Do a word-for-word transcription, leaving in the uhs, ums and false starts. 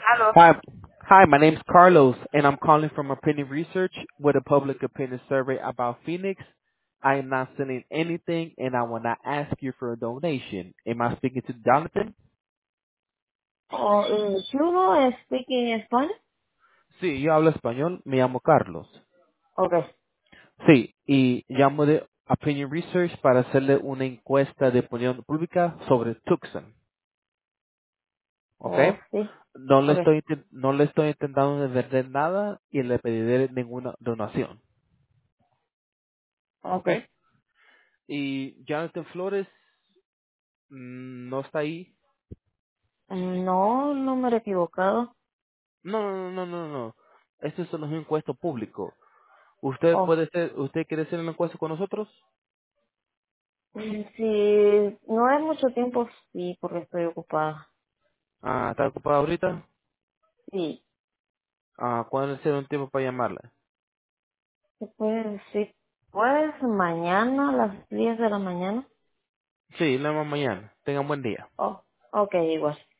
Aló. Hi, hi. My name's Carlos, and I'm calling from Opinion Research with a public opinion survey about Phoenix. I am not selling anything, and I will not ask you for a donation. Am I speaking to Jonathan? Oh, eh, you know speaking Spanish? Sí, yo hablo español. Me llamo Carlos. Okay. Sí, y llamo de Opinion Research para hacerle una encuesta de opinión pública sobre Tucson. ¿Ok? Oh, sí. No le Okay. estoy inten- no le estoy intentando vender nada y le pediré ninguna donación. ¿Ok? Okay. Y Jonathan Flores mm, no está ahí. No, no me he equivocado. No, no, no, no, no. no. Esto es un encuesto público. ¿Usted Oh, puede ser, usted quiere hacer un encuesto con nosotros? mm, sí, no es mucho tiempo, sí, porque estoy ocupada. Ah, ¿está ocupado ahorita? Sí. Ah, ¿cuándo será un tiempo para llamarla? ¿Se puede decir? Pues mañana a las diez de la mañana. Sí, la llamo mañana. Tenga un buen día. Oh, okay, igual.